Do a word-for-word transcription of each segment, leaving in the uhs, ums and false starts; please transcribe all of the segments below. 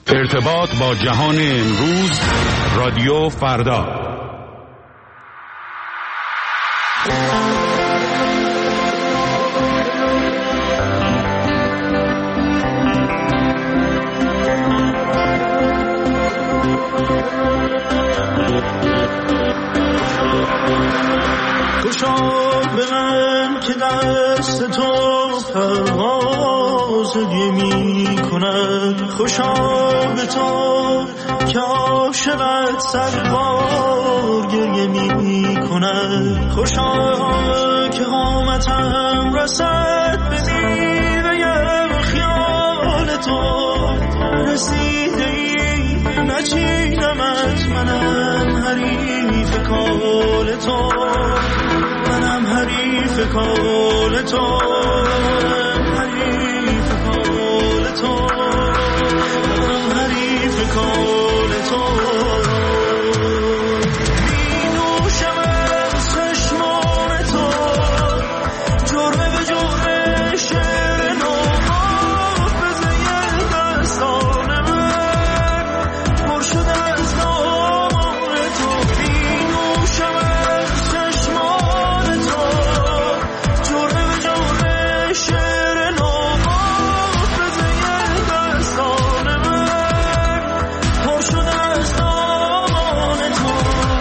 ارتباط با جهان امروز، رادیو فردا. خوشا به من که دست تو پرواز می کند، خوشا به تو که عاشقت سربار گریه می کند، خوشا که قامتم رسد به میوه خیال تو، رسیده ای نچیدمت، منم حریف کال تو، منم حریف کال تو، حریف کال تو، منم حریف کال تو. می نوشم از چشمان تو، جرعه به جرعه شعر نو، حافظه دستان من پر شده از نام تو. می نوشم از چشمان تو، جرعه به جرعه شعر نو، حافظه دستان من پر شده از نام تو.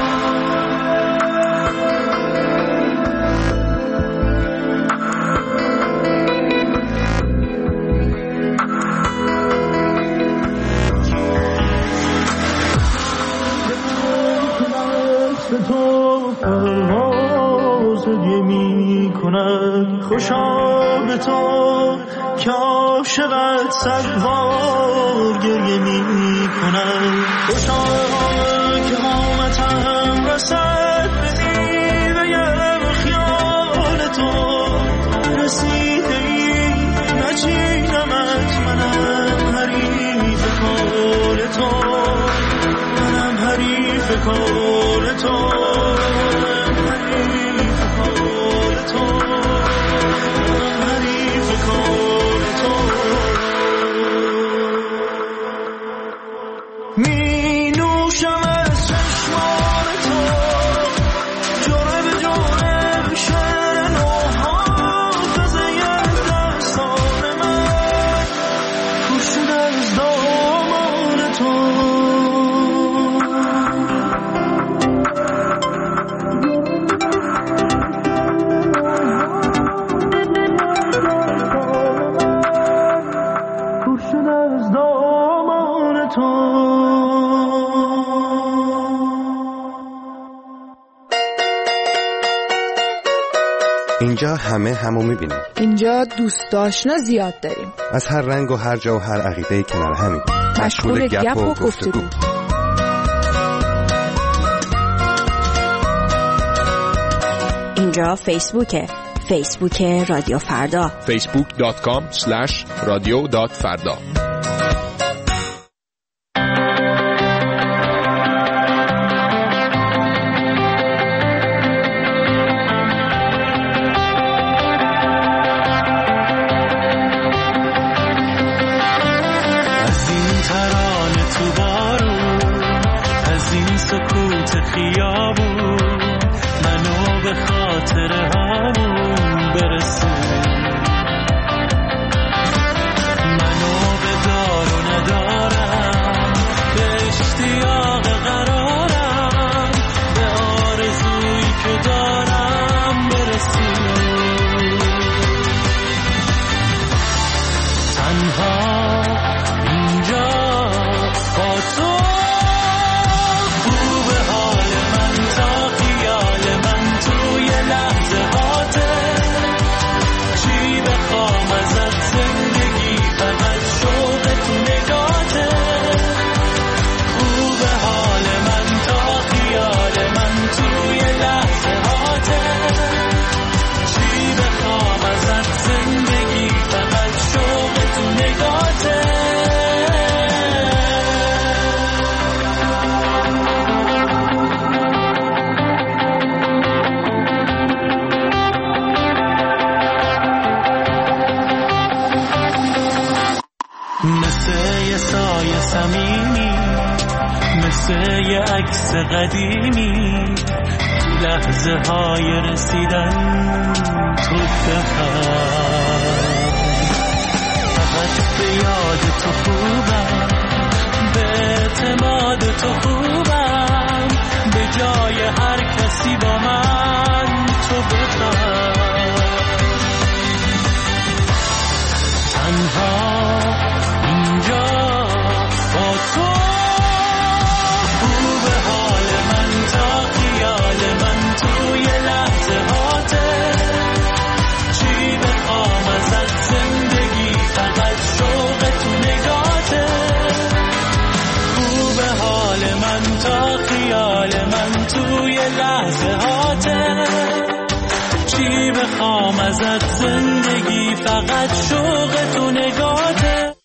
دست تو پرواز می کند، خوشا به تو که عاشقت سربار گریه می کند، خوشا که قامتم رسد به میوه خیال تو، رسیده ای نچیدمت، منم حریف کال تو، منم حریف کال تو، حریف کال تو، منم حریف کال تو. می نوشم از چشمان تو، جرعه به جرعه شعر نو، حافظه دستان من پر شده از دامان تو. اینجا همه همو میبینیم. اینجا دوست آشنا زیاد داریم. از هر رنگ و هر جا و هر عقیده کنار همیم. مشغول گپ و گفتگو. اینجا فیسبوکه. فیسبوک رادیو فردا. فیسبوک دات کام اسلش رادیو دات فردا. تو خوب حال من تا یه سایه صمیمی، مثل یه عکس قدیمی، لحظه های رسیدن تو بخوام. فقط به یاد تو خوبم، به اعتماد تو خوبم، به جای هر کسی با من تو بخوام. تنها اینجا با تو خوب حال من تا خیال من توی لحظه هاته. چی بخوام ازت زندگی، فقط شوق تو نگاته. خوب حال من تا خیال من توی لحظه هاته. چی بخوام ازت زندگی، فقط شوق تو نگاته.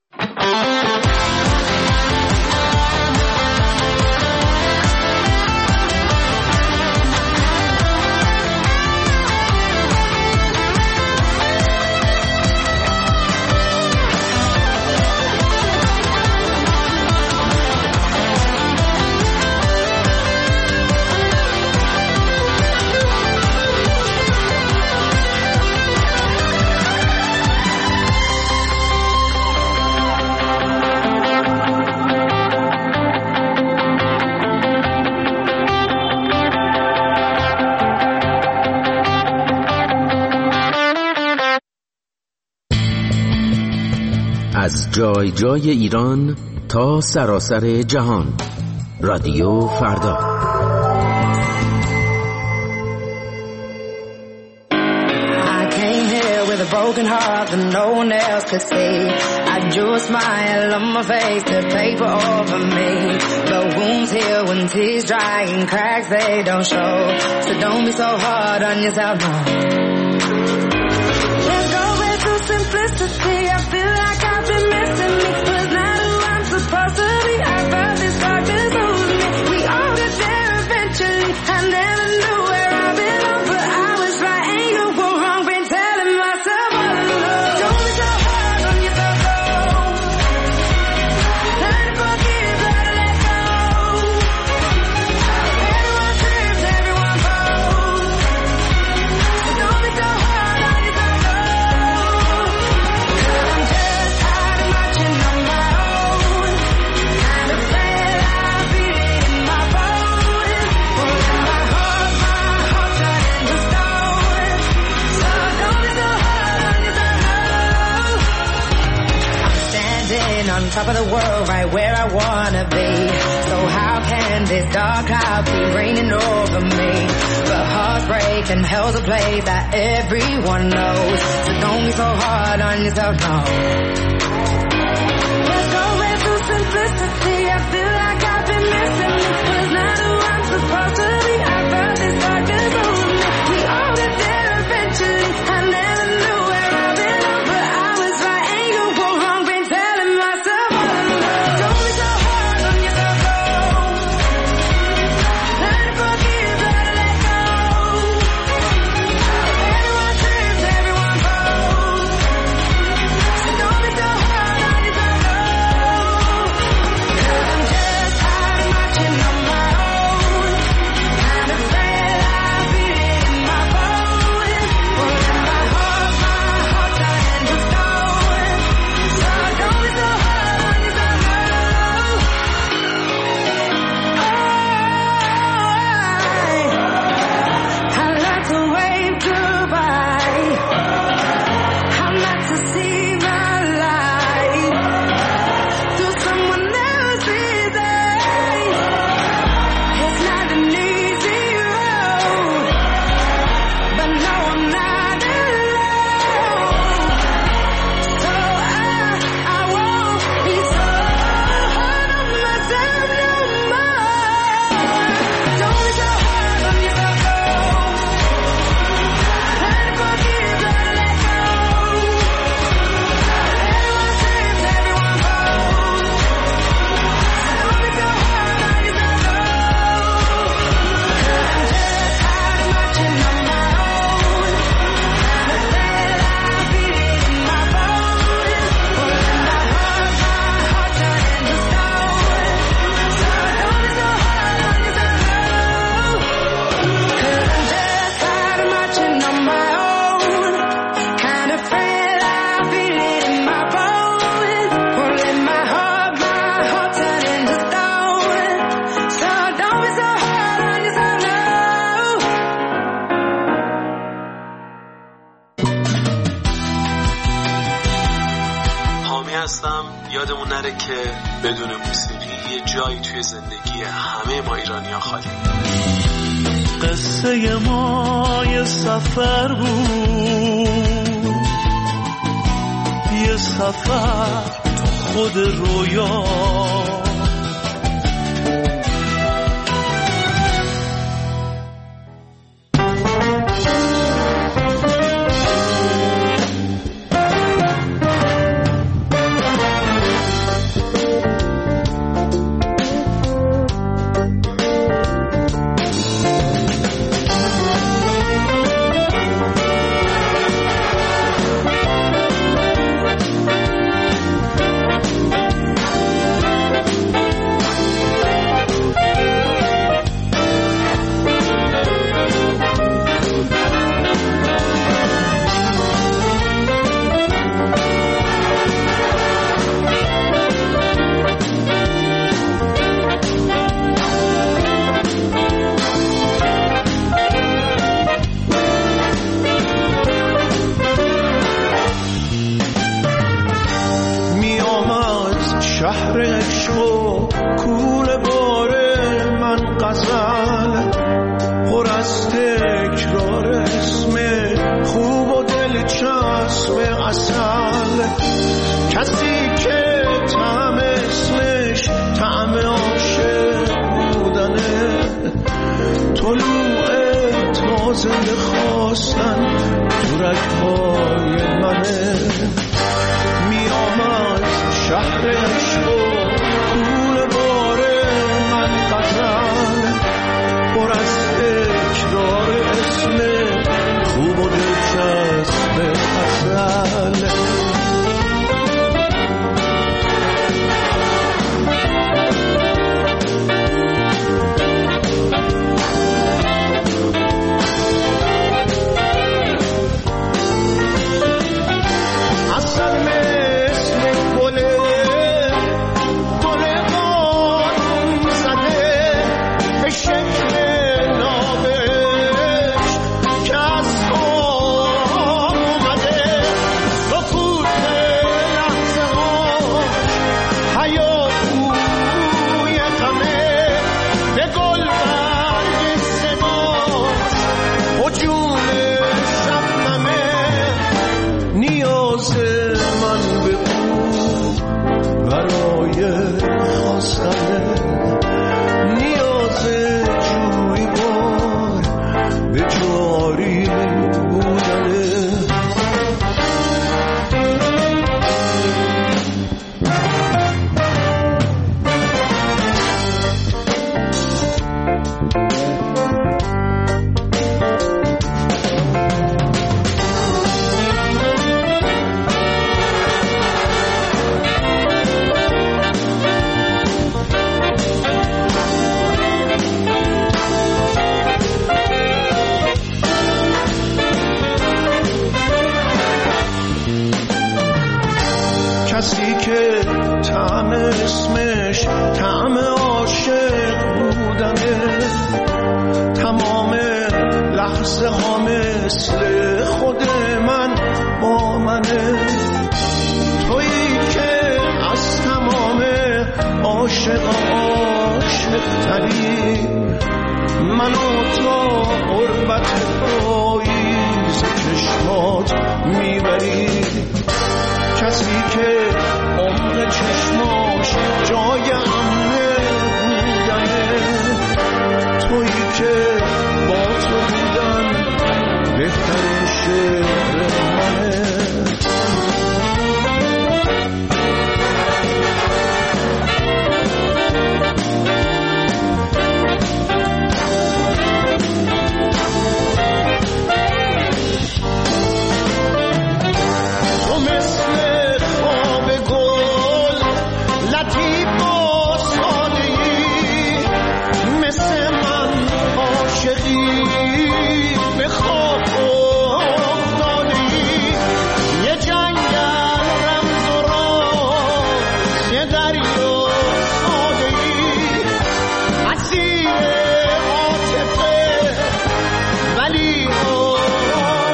از جای جای ایران تا سراسر جهان، رادیو فردا. Broken heart that no one else could see. I drew a smile on my face to paper over me. The wounds heal when tears dry and cracks they don't show. So don't be so hard on yourself, no. Let's go back to simplicity. I feel like I've been missing me. Was not who I'm supposed to be. I felt this darkness over me. We all get there eventually. I never knew where I belong, but I was right and you were wrong. Been telling myself. On top of the world, right where I wanna be. So how can this dark cloud be raining over me? But heartbreak and hell's a place that everyone knows. So don't be so hard on yourself, no. Let's go back to simplicity. I feel like I've been missing me. Was not who I'm supposed to be. I felt this darkness over me. We all get there eventually. I never knew where I belong, but I was right and you were wrong. Been telling myself. Don't be so یادمون نره که بدون موسیقی یه جایی توی زندگی همه ما ایرانی‌ها خالی. قصه ما یه سفر بود، یه سفر تو خود رویا.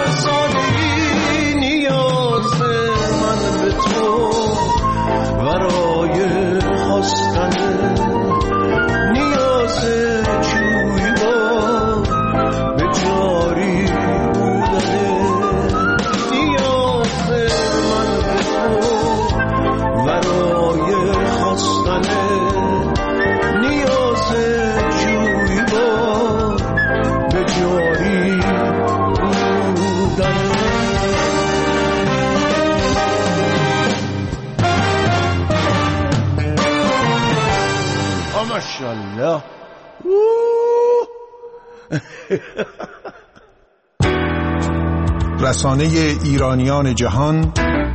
برای ماشاءالله. رسانه ایرانیان جهان،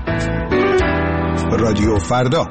رادیو فردا.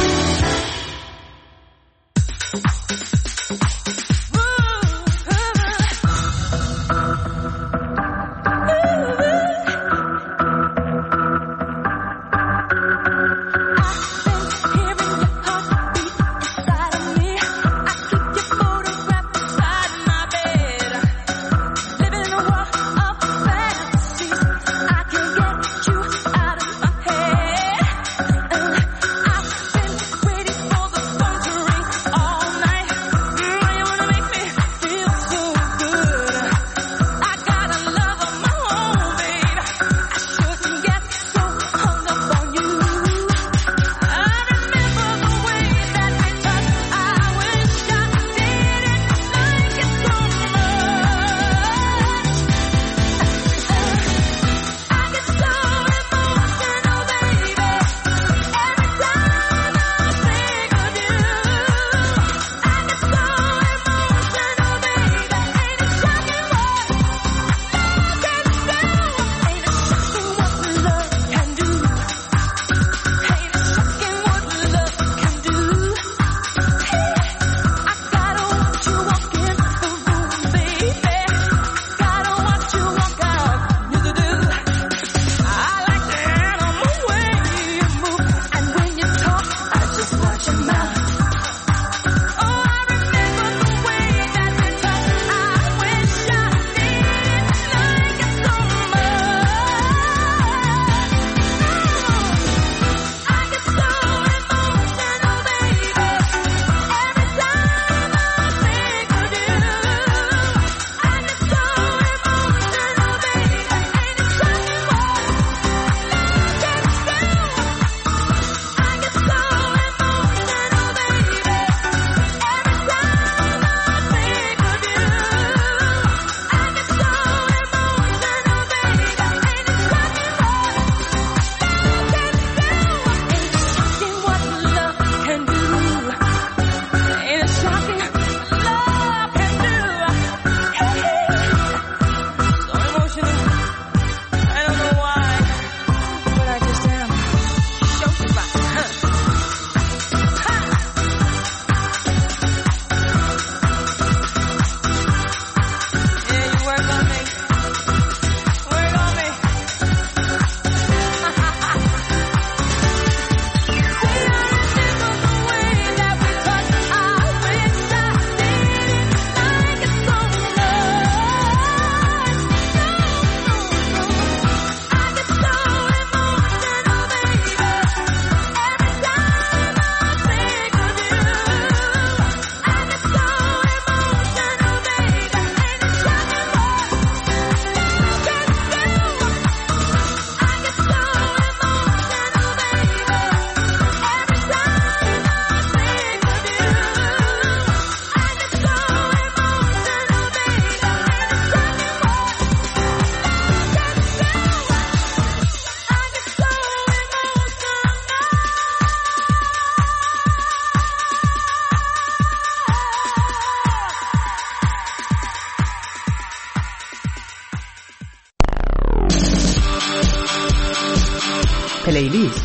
پلیلیست.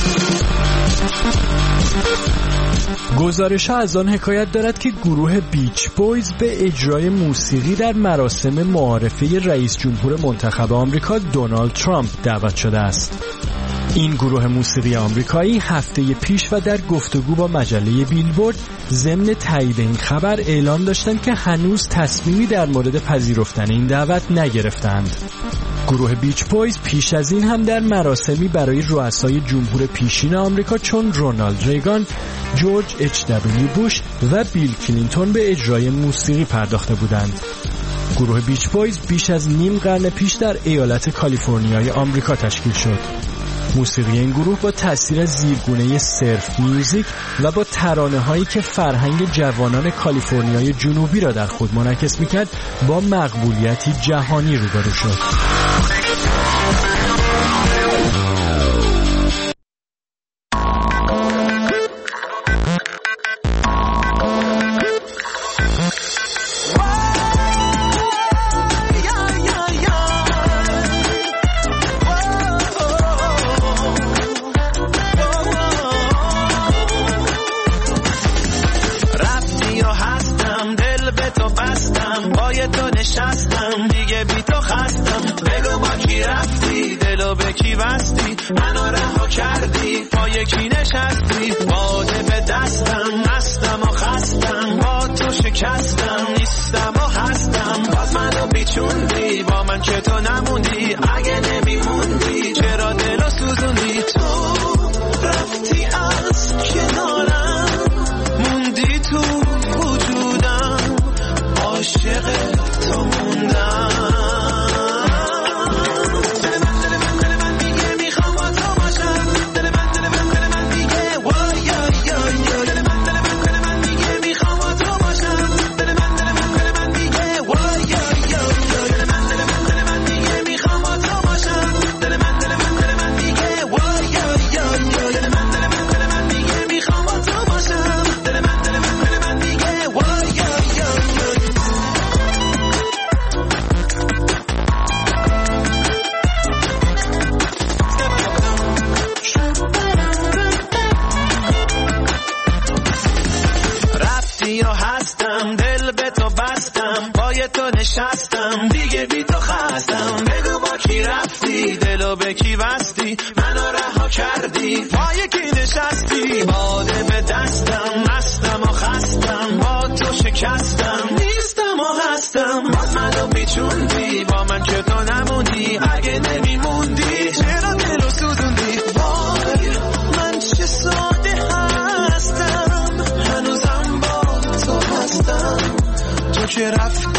گزارش‌ها از آن حکایت دارد که گروه بیچ بویز به اجرای موسیقی در مراسم معارفه رئیس جمهور منتخب آمریکا دونالد ترامپ دعوت شده است. این گروه موسیقی آمریکایی هفته پیش و در گفتگو با مجله بیلبورد ضمن تایید این خبر اعلام داشتند که هنوز تصمیمی در مورد پذیرفتن این دعوت نگرفتند. گروه بیچ بویز پیش از این هم در مراسمی برای رؤسای جمهور پیشین آمریکا چون رونالد ریگان، جورج اچ دبلیو بوش و بیل کلینتون به اجرای موسیقی پرداخته بودند. گروه بیچ بویز بیش از نیم قرن پیش در ایالت کالیفرنیای آمریکا تشکیل شد. موسیقی این گروه با تأثیر زیرگونه سرف میوزیک و با ترانه‌هایی که فرهنگ جوانان کالیفرنیای جنوبی را در خود منعکس می‌کرد با مقبولیتی جهانی روبرو شد. پای تو نشستم دیگه بی تو خستم بگو با کی رفتی دلو به کی بستی منو رها کردی پای کی نشستی باده به دستم مستم و خستم با تو شکستم نیستم و هستم باز منو بیچوندی با من که تو نموندی اگه نمیموندی چرا دلو سوزوندی تو رفتی از کنارم موندی تو وجودم عاشق تو موندم نشستم دیگه بی تو خستم بگو با کی رفتی دلو به کی بستی منو رها کردی پای کی نشستی باده به دستم مستم و خستم با تو شکستم نیستم و هستم باز منو بیچوندی با من که تو نموندی اگه نمیموندی چرا دلو سوزوندی وای من چه ساده هستم هنوزم با تو هستم تو که رفتی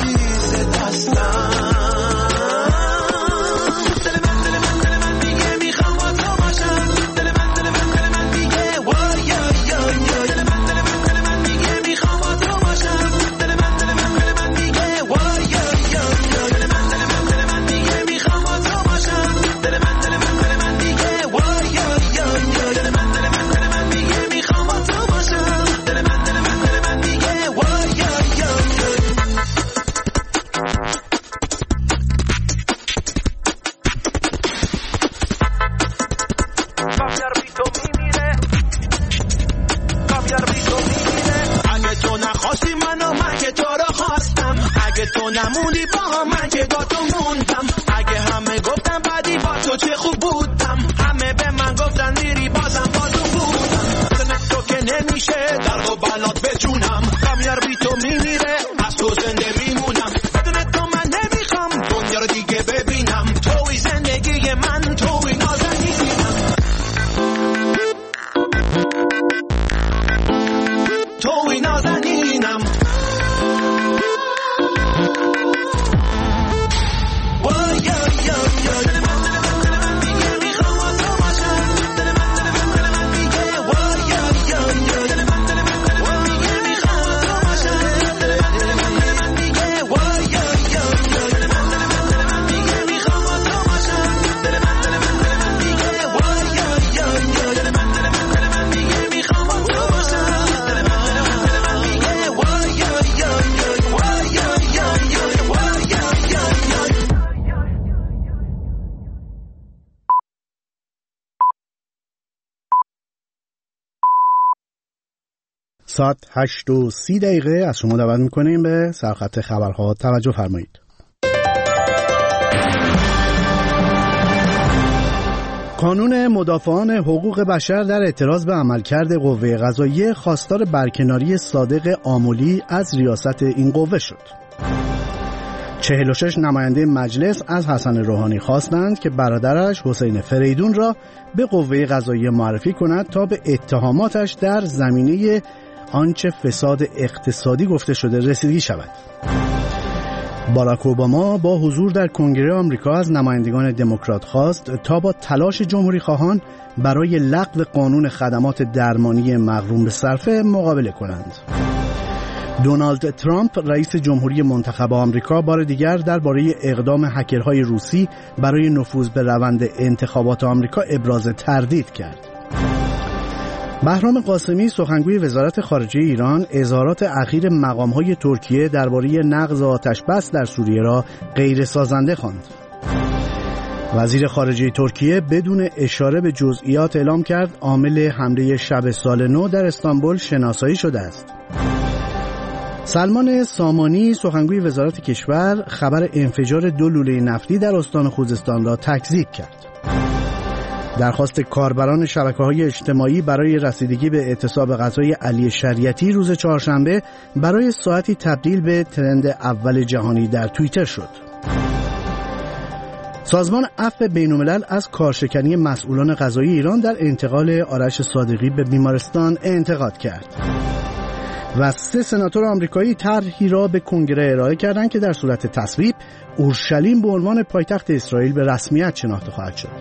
تو نموندی با من که با تو موندم اگه همه گفتم بعدی با تو چه خوب بودم همه به من گفتن میری بازم با تو بودم بدون تو که نمیشه در و بلات به جونم کامیار بی تو میمیره از تو زنده میمونم بدون تو من نمیخوام دنیا رو دیگه ببینم توی زندگی من توی نازنینم توی نازنینم ساعت هشت و سی دقیقه از شما دعوت میکنیم به سرخط خبرها توجه فرمایید. کانون مدافعان حقوق بشر در اعتراض به عملکرد قوه قضاییه خواستار برکناری صادق آملی از ریاست این قوه شد. چهل و شش نماینده مجلس از حسن روحانی خواستند که برادرش حسین فریدون را به قوه قضاییه معرفی کند تا به اتهاماتش در زمینه آنچه فساد اقتصادی گفته شده رسیدگی شود. باراک اوباما با حضور در کنگره آمریکا از نمایندگان دموکرات خواست تا با تلاش جمهوری خواهان برای لغو قانون خدمات درمانی مغروم به صرفه مقابله کنند. دونالد ترامپ رئیس جمهوری منتخب آمریکا بار دیگر درباره اقدام هکرهای روسی برای نفوذ به روند انتخابات آمریکا ابراز تردید کرد. بهرام قاسمی سخنگوی وزارت خارجه ایران اظهارات اخیر مقام‌های ترکیه درباره نقض آتش‌بس در سوریه را غیر سازنده خواند. وزیر خارجه ترکیه بدون اشاره به جزئیات اعلام کرد عامل حمله شب سال نو در استانبول شناسایی شده است. سلمان سامانی سخنگوی وزارت کشور خبر انفجار دو لوله نفتی در استان خوزستان را تکذیب کرد. درخواست کاربران شبکه‌های اجتماعی برای رسیدگی به اعتصاب غذای علی شریعتی روز چهارشنبه برای ساعتی تبدیل به ترند اول جهانی در توییتر شد. سازمان عفو بین‌الملل از کارشکنی مسئولان قضایی ایران در انتقال آرش صادقی به بیمارستان انتقاد کرد. و سه سناتور آمریکایی طرحی را به کنگره ارائه کردند که در صورت تصویب اورشلیم به عنوان پایتخت اسرائیل به رسمیت شناخته خواهد شد.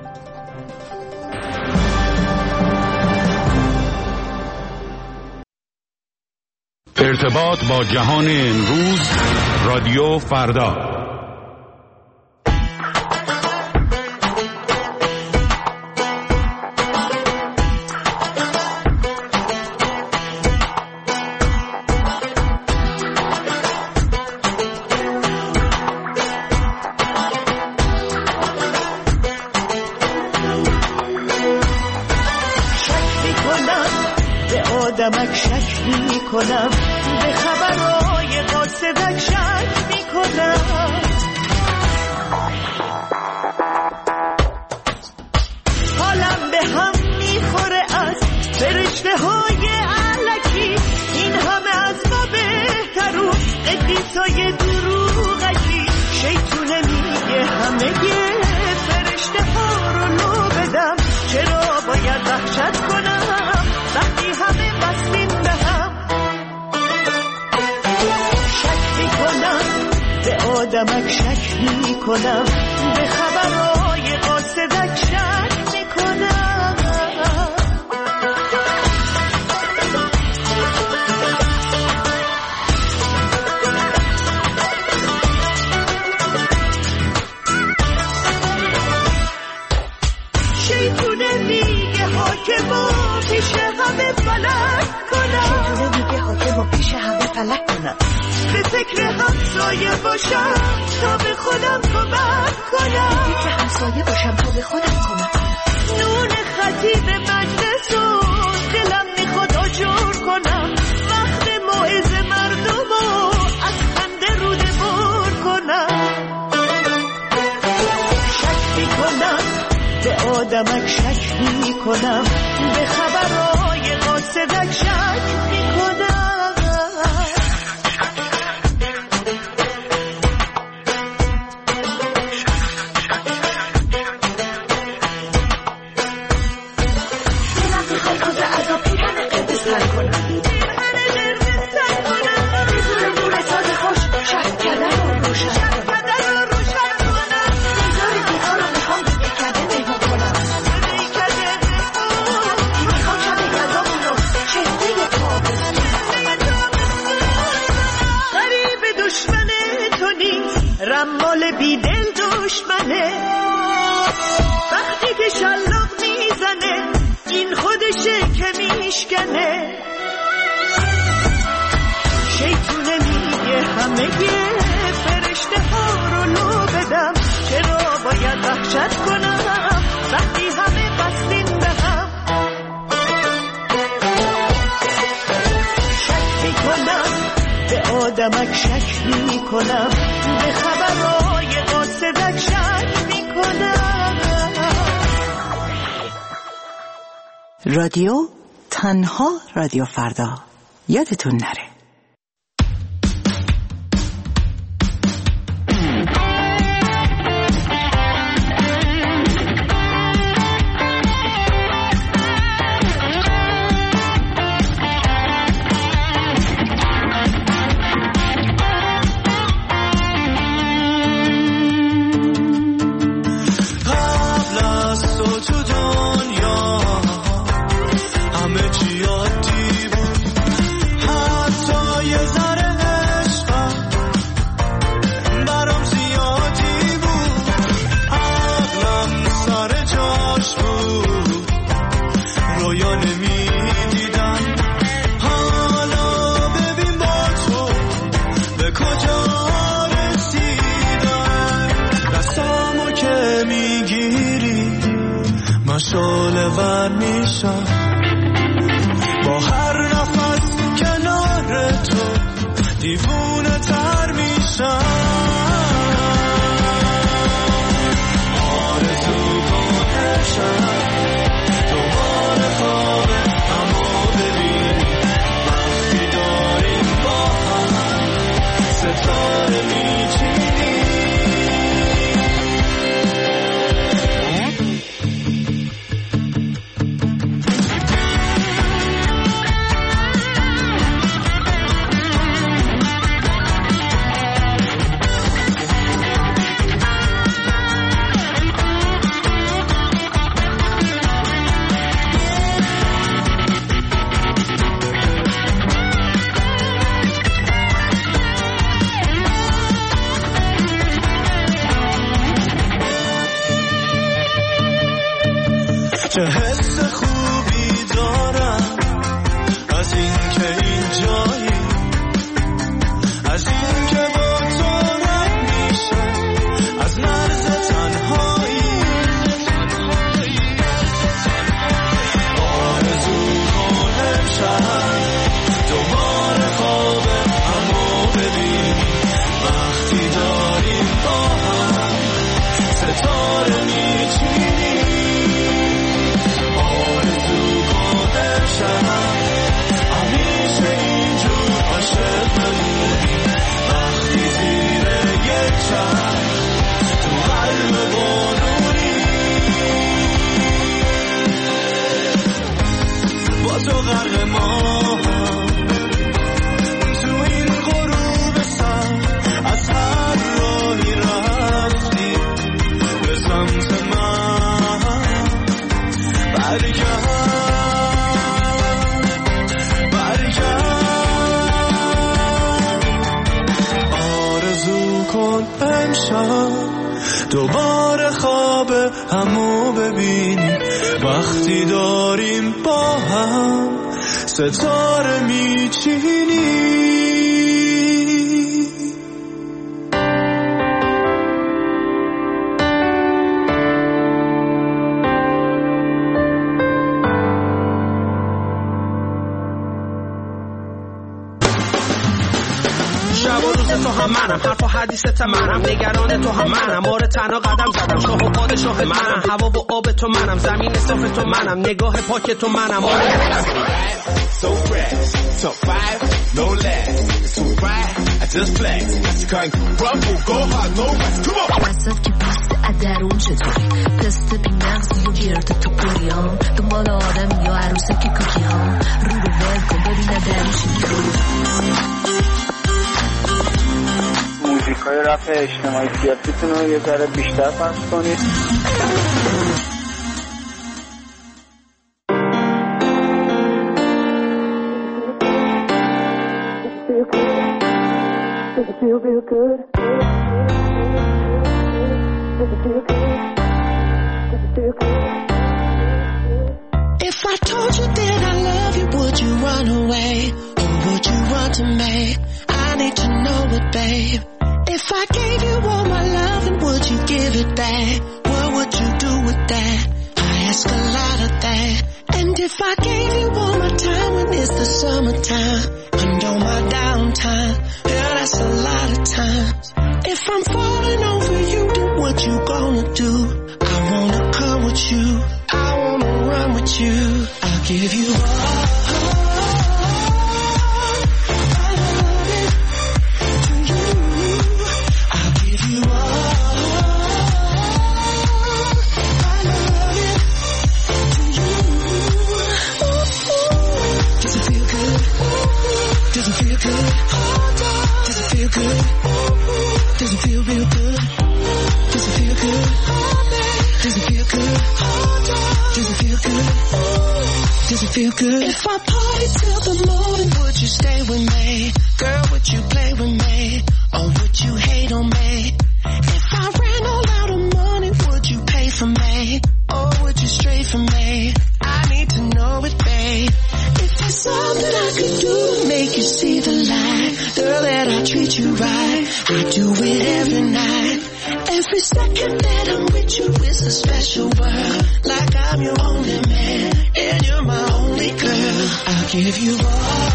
ارتباط با جهان امروز رادیو فردا. آدمک شک می کنم، به خبرهای قاصدک شک می کنم. حالم به هم می خوره از فرشته های علکی، این همه از ما بهترون قدیسای دروغکی. شیطونه میگه همه فرشته ها رو لو بدم، چرا باید وحشت کنم وقتی همه بستیم به هم. شک می کنم به آدمک شک می کنم، به خبرهای قاصدک شک می کنم. شیطونه میگه حاکما پیش همه فلک کنم، شیطونه میگه حاکما پیش همه فلک کنم. به فکر همسایه باشم تا به خودم کمک کنم، به فکر همسایه باشم تا به خودم کمک کنم. نون خطیب مجلس و دلم میخواد آجور کنم، وقت موعظه مردم و از خنده روده بر کنم. شک میکنم به آدمک شک می کنم، به خبرهای قاصدک شک می کنم. دلم میخواد روز عذاب پیرهن قرمز تن کنم، پیرهن قرمز تن کنم. بزور نور ساز خوش شهر کردن رو روشن کنم، بزار دیوار رو میخوام دیگه کرده مهمون کنم. میخوام شب یزامون رو چهره تابستون. غریب دشمن تو نیست، رمال بیدل دشمنه. وقتی که شلاق میزنه این خودشه که میشکنه. شیطونه میگه همه فرشته ها رو لو بدم، چرا باید وحشت کنم وقتی همه بستیم به هم. شک میکنم به آدمک شک میکنم، به خبرهای قاصدک شک میکنم. رادیو تنها رادیو فردا، یادتون نره. شعله ور میشم با هر نفس کنار تو، چه حس خوبی دارم از این که این جایی، از این که با تو رد میشه از مرز تنهایی. آرزو کنم شب دوباره خواب همو ببینی وقتی داریم با هم ستاره میچینی. آرزو کنم شب همیشه اینجور عاشق بمونی وقتی زیر یک چشم تو قلب بارونی. با تو غرق ما تو این غروب سر از هر راهی رفتی به سمت من برگرد دوباره خواب همو ببینی وقتی داریم با هم ستاره میچینی. شب و روز تو هم منم، حرف و حدیثت منم، نگران تو هم منم، آره تنها قدم زدم، شاه و پادشاه منم، هوا و آب تو منم، زمین صاف تو منم، نگاه پاک تو منم. آره So fresh, top five, no less. It's too bright, I just flex. You can't rumble, go hard, no rest. Come on. وسط که پست ادرون چطوری پست بی مغزی و گرد تو پوریام دنبال آدم یا عروسه که کوکی ها رو رو ول کن ببین ادرون چطوری. موزیکای رپ اجتماعی سیاسیتون رو یه ذره بیشتر پخش کنید. Does it feel real good? Does it feel good? Does it feel good? If I told you that I love you, would you run away? Or would you run to me? I need to know it, babe. If I gave you all my love, and would you give it back? What would you do with that? I ask a lot of that. And if I gave you all my time when it's the summertime, and all my downtime, yeah, that's a lot of times. If I'm falling over you, then what you gonna do? I wanna come with you, I wanna run with you. I'll give you all. Does it feel real good? Does it feel good? Does it feel good? Does it feel good? Does it feel good? If I party till the morning, would you stay with me? Girl, would you play with me? Or would you hate on me? If I ran all out of money, would you pay for me? Or would you stray from me? I need to know it, babe. If there's something I could do to make you see the light, girl, that I treat you right, I do it every night. Every second that I'm with you is a special world, like I'm your only man, and you're my only girl. I'll give you all.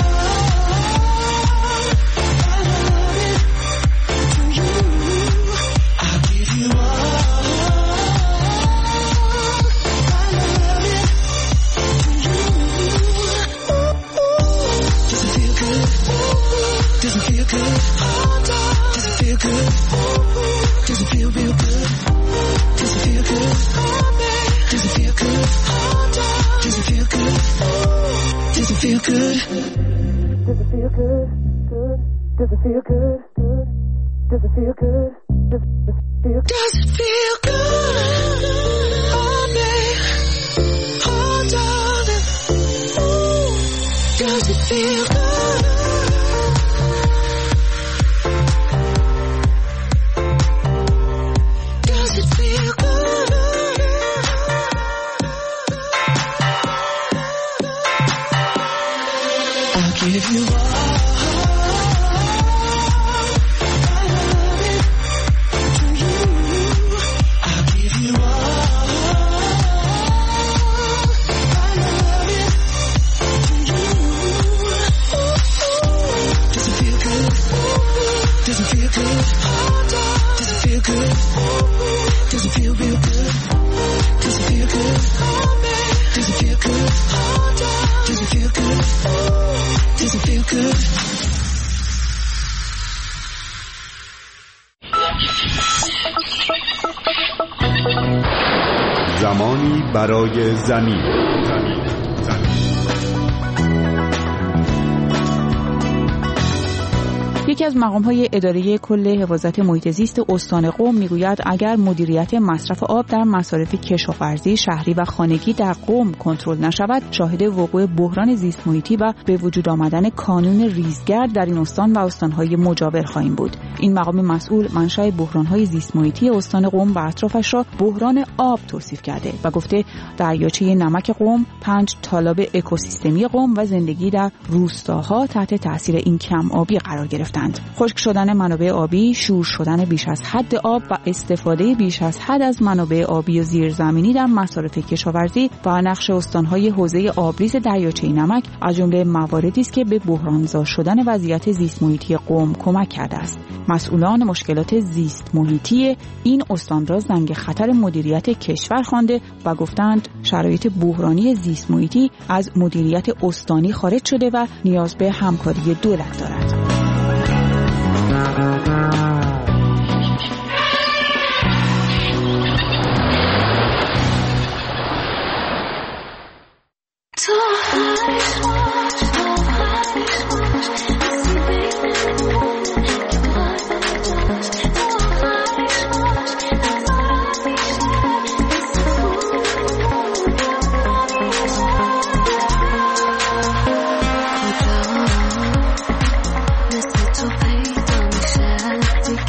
Does it feel good? Does it feel good? Does it feel real good? Does it feel good? Does it feel good? Does it feel good? Does it feel good? Does it feel good? Good. Does it feel good? Good. Does it feel good? Does it feel? Does it feel good? Oh, babe. Oh, darling. Ooh. Does it feel good? I'll give you all. زمانی برای زمین. یکی از مقام‌های اداره کل حفاظت محیط زیست استان قم میگوید اگر مدیریت مصرف آب در مصارف کشاورزی، شهری و خانگی در قم کنترل نشود، شاهد وقوع بحران زیست محیطی و به وجود آمدن کانون ریزگرد در این استان و استان‌های مجاور خواهیم بود. این مقام مسئول منشأ بحران‌های زیست محیطی استان قم و اطرافش را بحران آب توصیف کرده و گفته دریاچه نمک قم، پنج تالاب اکوسیستمی قم و زندگی در روستاها تحت تاثیر این کم آبی قرار گرفتند. خشک شدن منابع آبی، شور شدن بیش از حد آب و استفاده بیش از حد از منابع آبی و زیرزمینی در مصارف کشاورزی و نقش استان‌های حوزه آبریز دریاچه نمک از جمله مواردی است که به بحرانزا شدن وضعیت زیست محیطی قم کمک کرده است. مسئولان مشکلات زیست محیطی این استان را زنگ خطر مدیریت کشور خوانده و گفتند شرایط بحرانی زیست محیطی از مدیریت استانی خارج شده و نیاز به همکاری دولت دارد. مثل تو پیدا میشه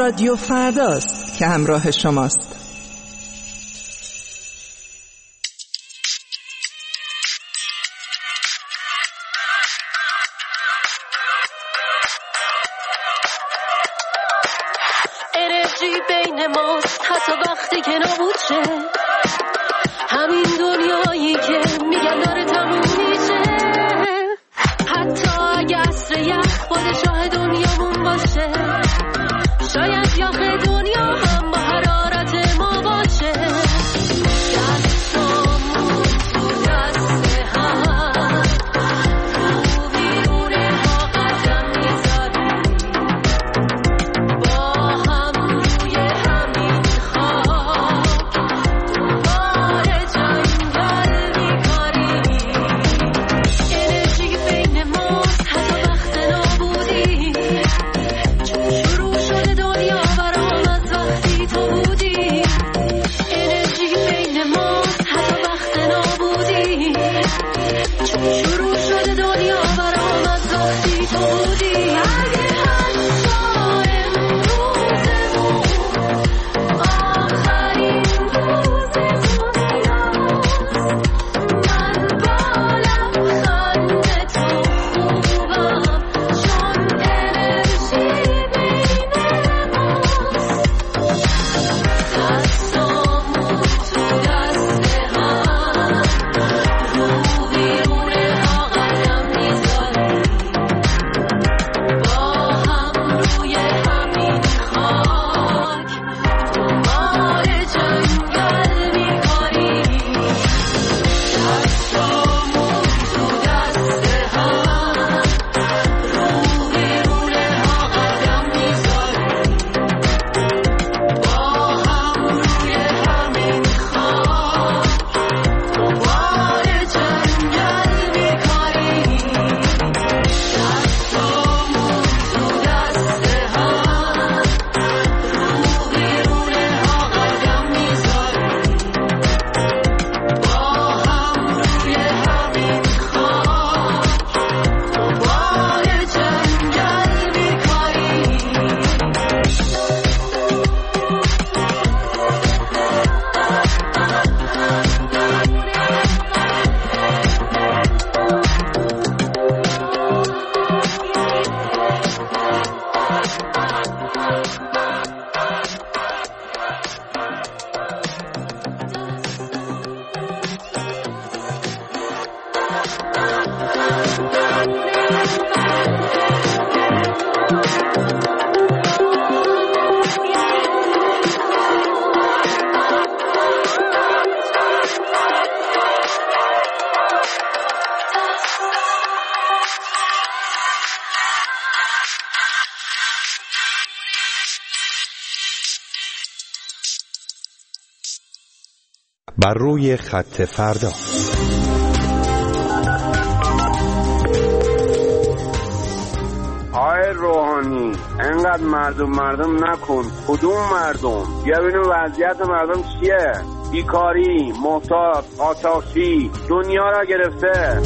رادیو فرداست که همراه شماست. انرژی بین ماست حتی وقتی که نبود شه، همین دنیایی که میگن داره تموم میشه، حتی اگه عصر یخ پادشاه دنیامون باشه، شاید یخ دنیا هم با حرارت ما باشه. دستامون تو دست هم رو بیرونه ها قدم میذاریم، با هم روی همین خاک دوباره جنگل میکاریم. انرژی بین ماست حتی وقت نابودی، چون شروع شده دنیا برام از وقتی تو بودی. انرژی بین ماست حتی وقت نابودی، چون شروع شده دنیا برام از وقتی تو بودی. اگه حتی امروزمون آخرین روز دنیاست، من با لبخند تو خوبم، چون انرژی بین ماست. دستامون تو دست هم رو بیرونه ها قدم میذاریم، با هم روی همین خاک دوباره جنگل میکاریم. دستامون تو دست هم رو بیرونه ها قدم میذاریم، با هم روی همین خاک دوباره جنگل میکاریم. دستامون تو دست هم رو بیرونه ها قدم میذاریم، با هم روی همین خاک دوباره جنگل میکاریم. بر روی خط فردا. آقای روحانی انقدر مردم مردم نکن. کدوم مردم؟ بیا ببینیم وضعیت مردم چیه. بیکاری، محتاج، آتشی دنیا را گرفته.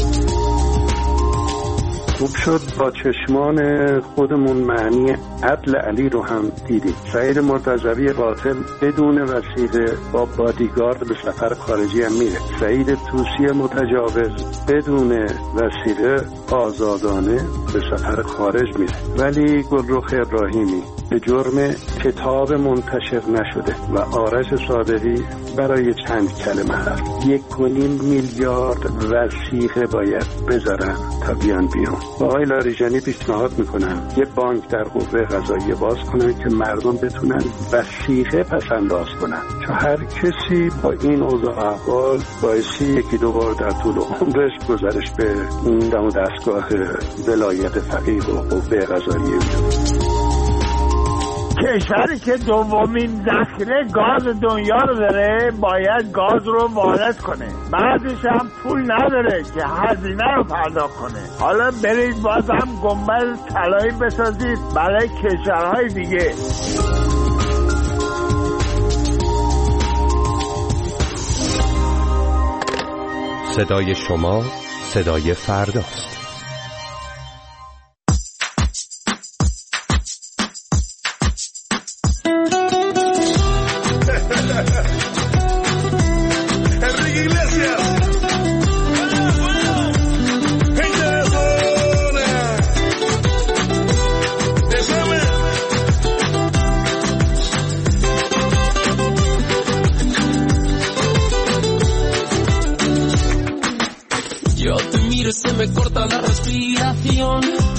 خوب شد با چشمان خودمون معنی عدل علی رو هم دیدیم. سعید مرتضوی قاتل بدون وثیقه با بادیگارد به سفر خارجی هم میره. سعید طوسی متجاوز بدون وثیقه آزادانه به سفر خارج میره. ولی گلرخ ابراهیمی به جرم کتاب منتشر نشده و آرش صادقی برای چند کلمه حرف یک و نیم میلیارد وثیقه باید بذارن تا بیان بیرون. با آقای لاریجانی پیشنهاد میکنم یه بانک در قوه قضاییه باز کنن که مردم بتونن وثیقه پس انداز کنن، چون هر کسی با این اوضاع احوال باعثی یکی دو بار در طول عمرش گزارش به این دم و دستگاه ولایت فقیه و قوه قضاییه. کشوری که دومین ذخیره گاز دنیا رو داره باید گاز رو وارد کنه، بعدش هم پول نداره که هزینه رو پرداخت کنه. حالا برید باز هم گنبد طلایی بسازید برای کشورهای دیگه. صدای شما صدای فرداست. Yo te miro y se me corta la respiración.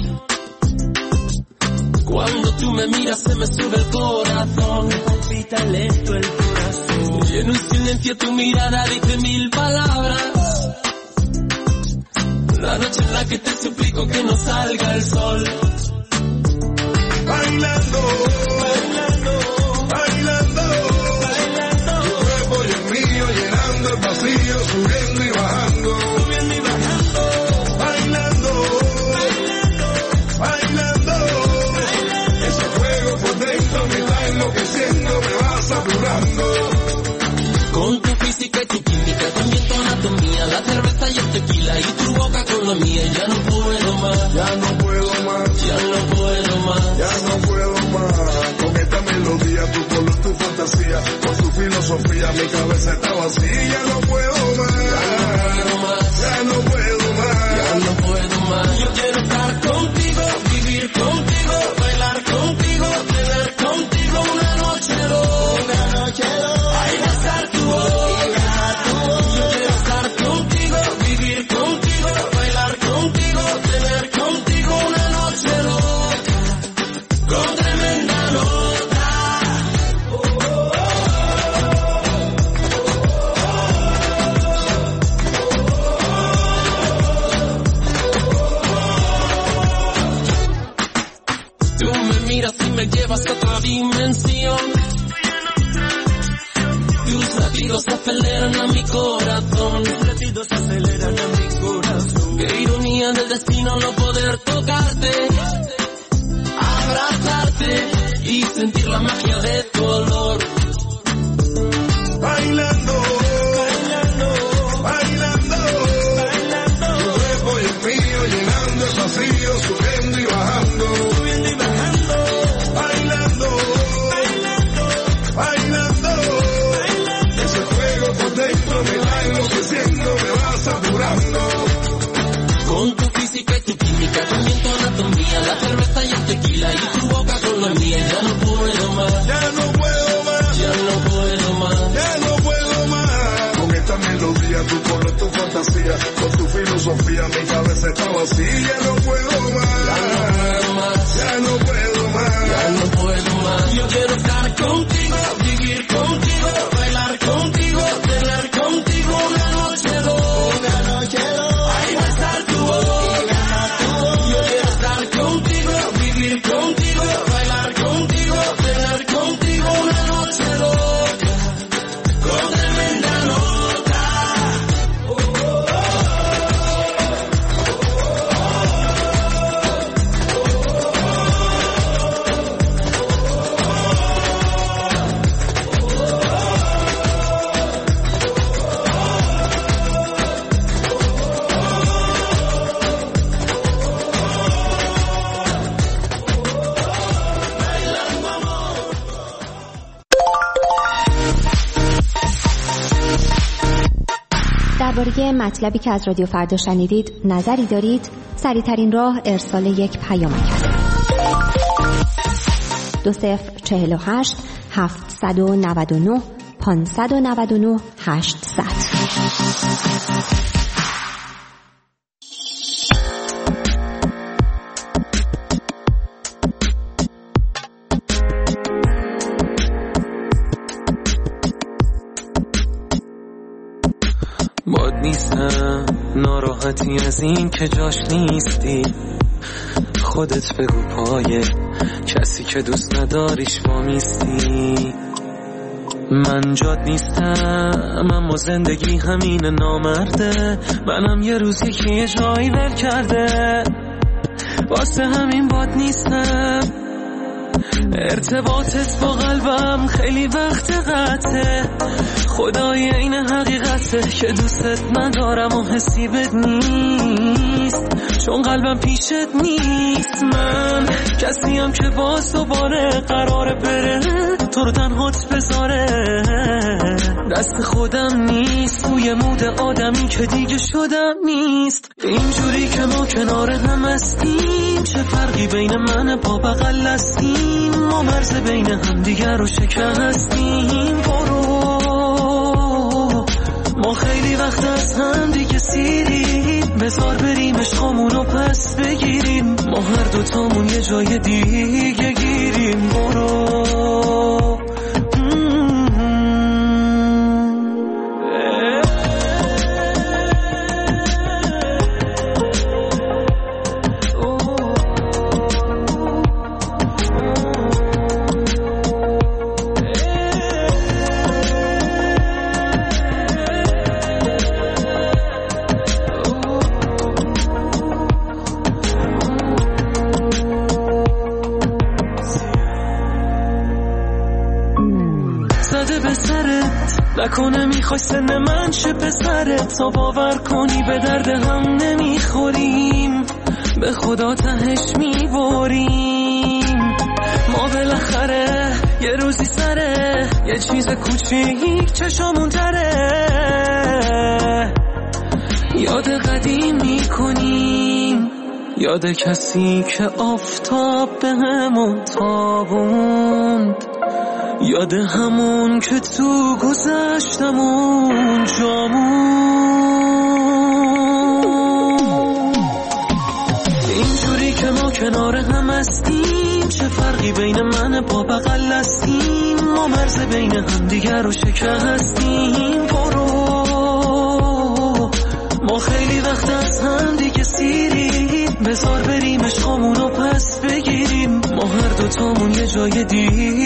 Cuando tú me miras se me sube el corazón. Me palpita lento el corazón. Y en un silencio tu mirada dice mil palabras. La noche en la que te suplico que no salga el sol. Bailando, bailando, bailando, bailando. Tu cuerpo y el mío llenando el vacío, subiendo y bajando, subiendo y bajando. Bailando, bailando, bailando, bailando. Ese fuego por dentro me va enloqueciendo, me va saturando. Con tu física y tu química, también tu anatomía, la cerveza y el tequila y tu boca con la mía. Ya no puedo más, ya no puedo más, ya no puedo más, ya no puedo más. Con esta melodía, tu color, tu fantasía, con tu filosofía, mi cabeza está vacía. Ya no puedo más, ya no puedo más, ya no puedo más. Yo quiero estar contigo, vivir contigo, bailar contigo, tener contigo una noche loca, una noche loca. Ay, besar tu boca, yo quiero estar contigo, vivir contigo, bailar contigo, tener contigo una noche loca, con tremenda nota. Tú me miras y me llevas a otra dimensión. Tus latidos aceleran a mi corazón. Tus latidos aceleran a mi corazón. Qué ironía del destino no poder tocarte, abrazarte y sentir la magia de tu olor. Bailando, bailando, bailando, bailando. Tu cuerpo y el mío llenando el vacío, subiendo y bajando, subiendo y bajando. Bailando, bailando, bailando, bailando. Ese fuego por dentro me va enloqueciendo, me va saturando. Con tu física y tu química, también tu anatomía, la cerveza y el tequila y tu boca con la mía. Ya no puedo más, ya no puedo más, ya no puedo más, ya no puedo más. Con esta melodía, tu color, tu fantasía, con tu filosofía, mi cabeza está vacía. Ya no puedo más, ya no puedo más, ya no puedo más, ya no puedo más. Yo quiero estar contigo, vivir contigo, bailar contigo, tener contigo una noche loca, una noche loca. Ay, besar tu boca, yo quiero estar contigo, vivir contigo, bailar contigo, tener contigo una noche loca, con tremenda nota. Oh, oh, oh. درباره مطلبی که از رادیو فردا شنیدید نظری دارید؟ سریع‌ترین راه ارسال یک پیامک است. دو صفر چهل و هشت هفتصد و نود و نه پانصد و نود و نه هشتصد. باد نیستم ناراحتی از این که جاش نیستی. خودت بگو پای کسی که دوست نداریش وامیستی. من جاد نیستم اما زندگی همین نامرده. منم یه روزی که یه جایی ول کرده. واسه همین باد نیستم. ارتباطت با قلبم خیلی وقت قطعه. خدای این حقیقته که دوستت ندارم و حسی بد نیست. چون قلبم پیشت نیست. من کسیم که باز دوباره قراره بره تو رو تنهات بذاره. دست خودم نیست توی مود آدمی که دیگه شدم نیست. اینجوری که ما کنار هم هستیم چه فرقی بین من با بغل هستیم. ما مرز بین هم دیگر رو شکستیم. برو ما خیلی وقت از هم دیگه سیریم. بذار بریم عشقامونو پس بگیریم، ما هر دوتامون یه جای دیگه گیریم. برو نکنه میخوای سن من چه پسرت، تا باور کنی به درد هم نمیخوریم، به خدا تهش میباریم. ما بالاخره یه روزی سره یه چیز کوچیک چشامون داره، یاد قدیم میکنیم، یاد کسی که آفتاب به همون تابوند، یاد همون که تو گذشتمون جامون. اینجوری که ما کنار هم هستیم، چه فرقی بین من با بغل هستیم، ما مرز بین هم دیگر رو شکستیم. برو ما خیلی وقت از هم دیگه سیریم، بذار بریم عشقامونو پس بگیریم، ما هر دوتامون یه جای دیگه